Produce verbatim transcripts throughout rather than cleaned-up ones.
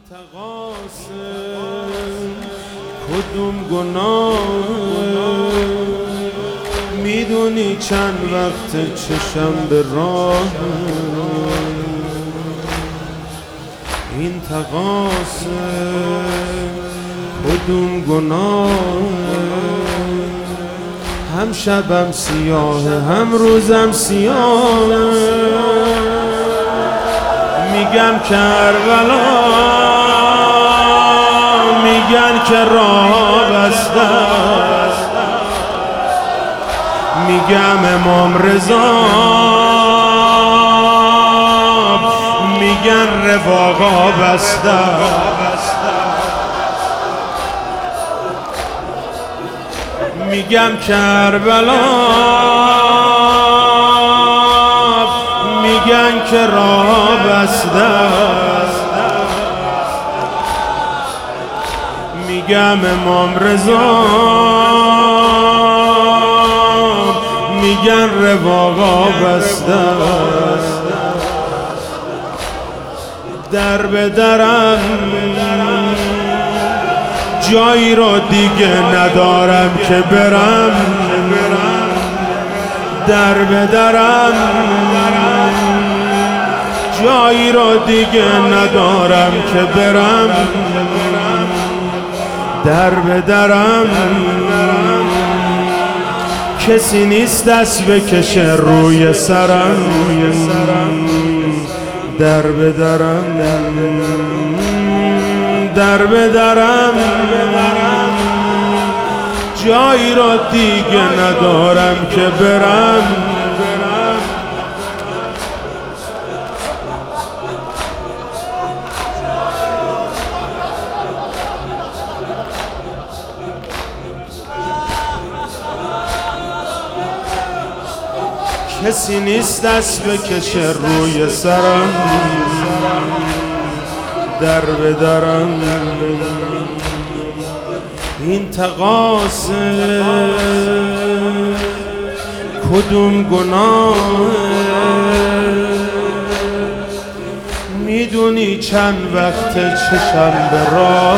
تقاسم کدوم گناه میدونی چند وقت چشم به راه این تقاسم کدوم گناه هم شبم سیاه هم روزم سیاه میگم کربلا میگن که راه بسته میگم امام رضا میگن رفاقا بسته میگم کربلا میگن که راه بسته میگم امام رضا میگن رفاقا بسته در به درم جایی رو دیگه ندارم که برم در به درم جایی رو دیگه ندارم که برم در به درم کسی نیست دست بکشه روی سرم در به درم در به درم جایی را دیگه ندارم که برم کسی نیست دست بکشه روی سرم در به درم این تقاسم کدوم گناه میدونی چند وقت چشم به راه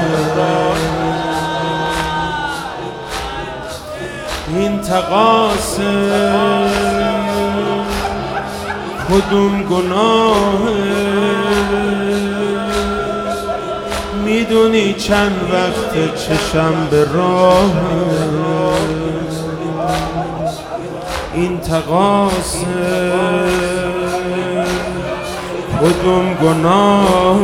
این تقاسم کدوم گناه میدونی چند وقت چشم به راه این تقاسم کدوم گناه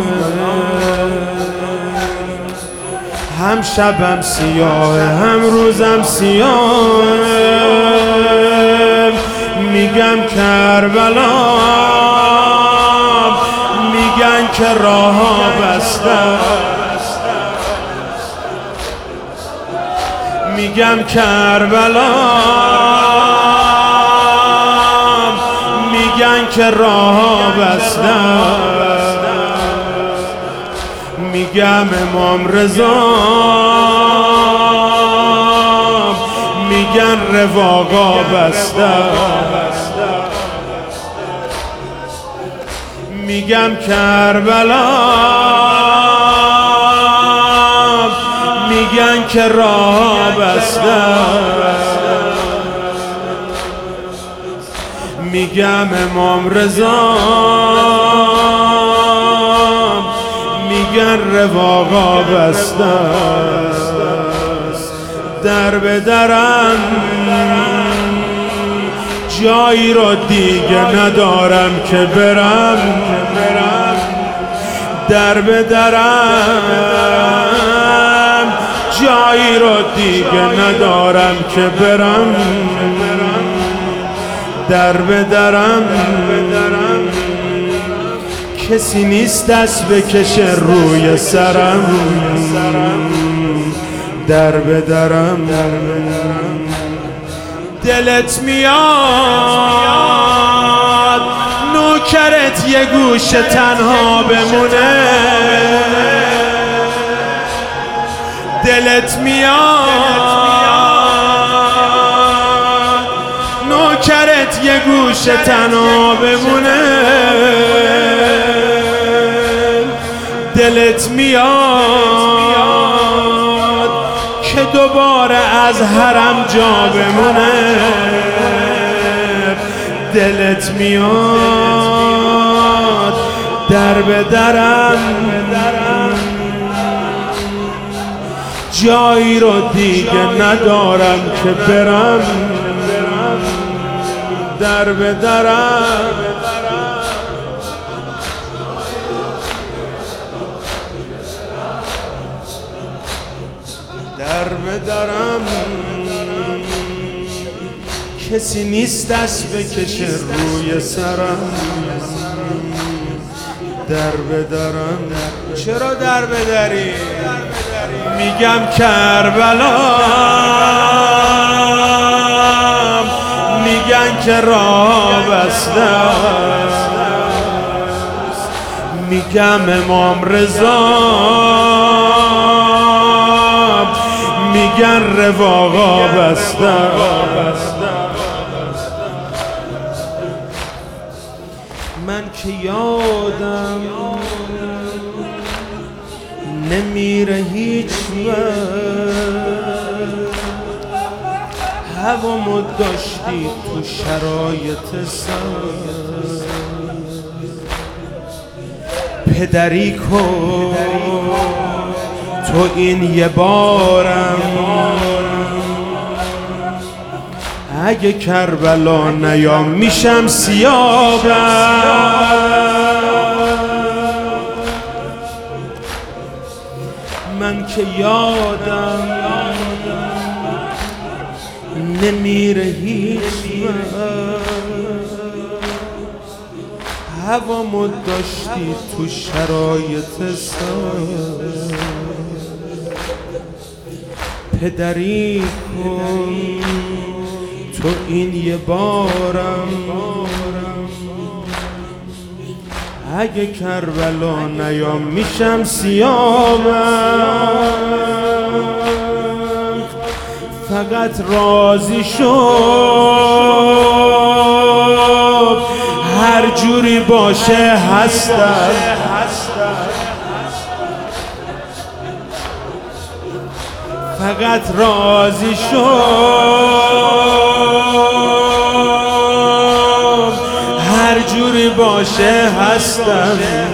هم شبم سیاه هم روزم سیاه میگم کربلا میگن که راه بسته میگم کربلا میگن که راه بسته میگم امام رضا میگن رفاقا بسته میگم کربلا میگن که راه بسته میگم امام رضا میگن رفاقا بسته در به درم جایی رو دیگه ندارم که برم در به درم جایی رو دیگه ندارم که برم در به درم کسی نیست دست بکشه روی سرم در به درم دلت میاد نوکرت یه گوشه تنها بمونه دلت میاد نوکرت یه گوشه تنها بمونه دلت میاد که دوباره از حرم جا بمونه، دلت میاد در به درم جایی رو دیگه ندارم که برم، در به درم در به درم کسی نیست دست بکشه روی سرم، در به درم. چرا در بدری؟ میگم کربلام، میگن که راه بسته است، میگم امام رضا، میگن رواقا بسته است. من که یادم نمیره هیچ وقت، هوامو داشتی تو شرایط سخت، پدری کن تو این یه بارم، اگه کربلا نیام میشم سیابم. من که یادم نمیره هیچ وقت، هوامو داشتی تو شرایط سخت، پدری کن تو این یه بارم، اگه کربلا نیام میشم سیابم. فقط راضی شو هر جوری باشه هستم، فقط راضی شو هر جوری باشه هستم.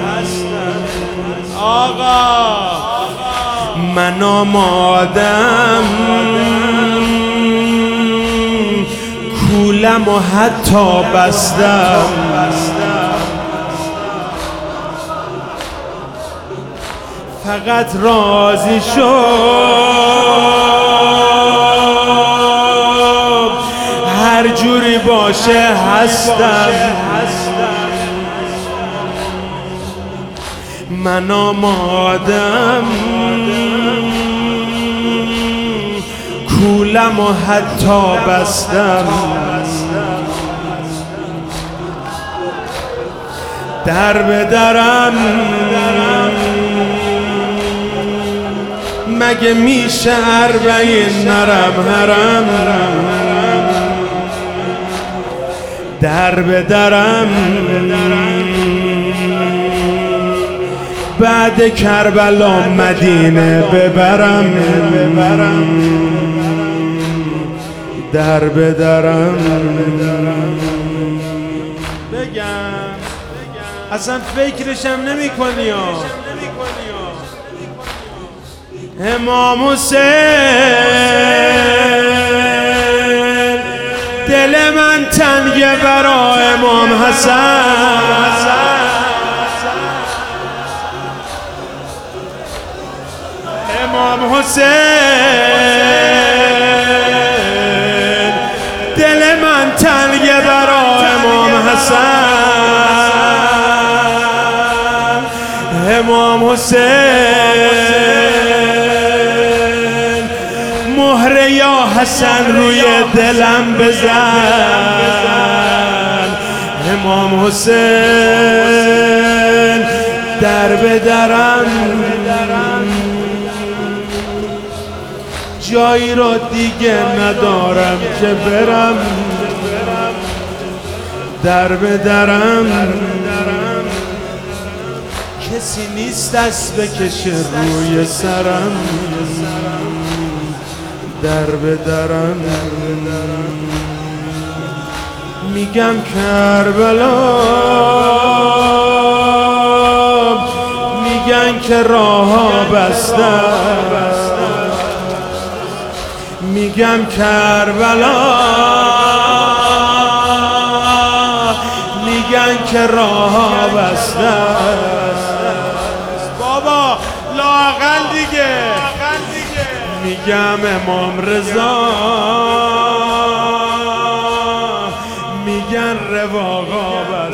آقا من آمادم کولم و حتی بستم، فقط راضی شو هر جوری باشه هستم. من آمادم کولم و حتی بستم، در به درم مگه میشه اربعین نرم حرم، در به درم بعد کربلا مدینه ببرم، در به درم. بگم اصلا فکرشم نمی کنی امام حسین، دل من تنگه برا امام حسن، امام حسین دل من تنگه برا امام حسن، امام حسین مهر یا حسن روی دلم بزن، امام حسین در به درم جایی رو دیگه ندارم که برم، در به درم کسی نیست دست بکشه روی سرم، در به درم. میگم کربلا، میگن که راه‌ها بسته، میگم کربلا، میگن که راه‌ها بسته. بابا لااقل دیگه میگم امام رضا، میگن رواقا